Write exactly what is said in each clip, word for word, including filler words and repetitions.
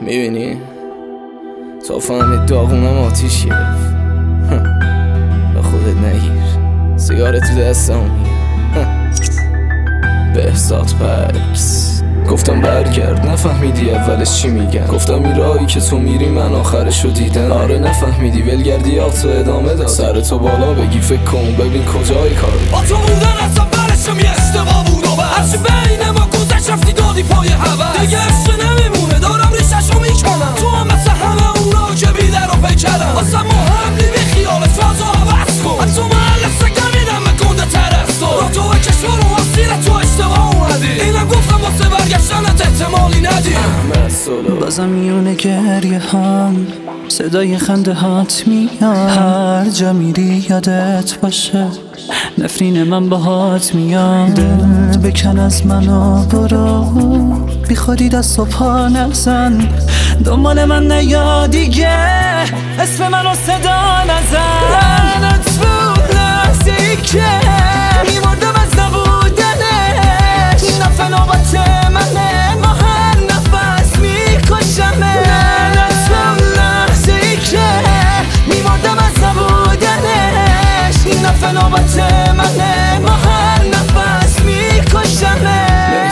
میبینی؟ تا فهمید داغونم آتیش گرفت. به خودت نگیر، سیگار تو دستم میگه بهزاد پرس. گفتم برگرد، نفهمیدی اولش چی میگن. گفتم این راهی که تو میری من آخرشو دیدم. آره نفهمیدی ولگردی آتو ادامه داد. سر تو بالا بگی فکر کن ببین کجای کار. با تو بودن اصلا برشم یه اشتباه بود و هرچی بین ما گذشت رفتی دادی پای هوا. دیگه عشق نمیمونه دارم ریششو میکنم. تو هم مثل همه اونا که بیدر رو بکرم. اصلا مهم نی بی خیال فضا عوض کن. از تو محل سگمیدم به گنده ترستو. را تو به کشور و وسیله تو اشتباه اومدی. اینم گفتم واسه برگشتنت احتمالی ندی. بازم میونه گریه هم صدای خنده هات میاد. هر جا میری یادت باشه نفرین من باهات میاد. دل بکن از منو برو بی خودی دست و پا نزن. دنبال من نیا دیگه اسم منو صدا نزن. لعنت بود لحظه‌ای که میمردم از نبودنش. این دفعه نوبت منه ما هر نفس میکشمه. لعنت بود لحظه‌ای که میمردم از نبودنش. این دفعه نوبت منه ما هر نفس میکشمه.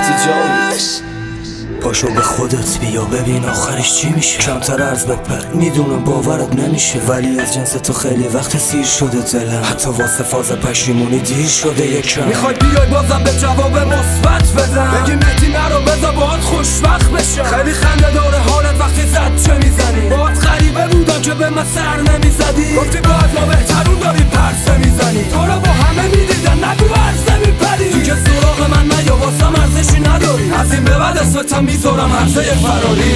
پاشو به خودت بیا ببین آخرش چی میشه. کمتر عرض بپر میدونم باورت نمیشه ولی از جنس تو خیلی وقت سیر شده دلم. حتی واسه فاز پشیمونی دیر شده یکم. میخوای بیای بازم به جواب مثبت بدم. بگی مهدی نرو بذار باهات خوشبخت بشم. خیلی خنده داره حالت وقتی زد چه میزنی. باهات غریبه بودم که به من سر نمیزدی. گفتی باید ما بهترون داری پرسه میزنی. تو رو با همه میدیدن نگو عرضه میپری. تو که سراغ من نیا واسم ارزشی نداری. از این به بعد اسمتم میذارم عرضه فراری.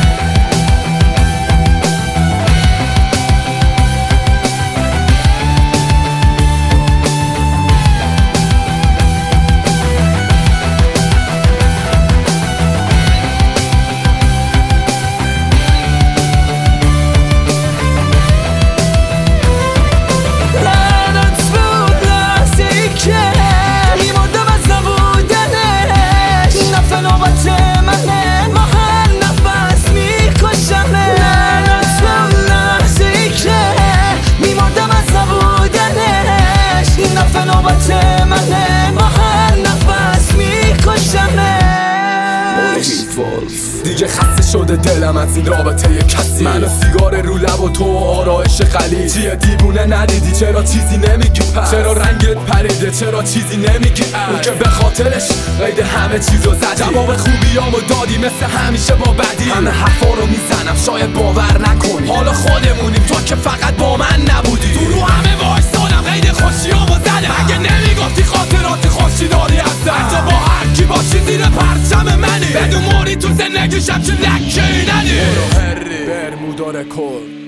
دیگه خسته شده دلم از این رابطه ی کسی. من و سیگار رو لب و تو و آرایش خلیج. چیه دیوونه ندیدی چرا چیزی نمیگی پس. چرا رنگت پریده چرا چیزی نمیگی اون که به خاطرش قید همه چیزو زدی. جواب خوبیامو دادی مثل همیشه با بدی. همه حرفا رو میزنم شاید باور نکنی. حالا خودمونیم تو که فقط با من نبودی. تو رو همه وایسادم قید خوشیامو زدم. اگه نمیگفتی خاطرات خوشی داری هستم. حتی با هر کی باشی زیر پرچم منی. بدون موری تو زندگیشم چه لکه ندی. برمودا رکورد.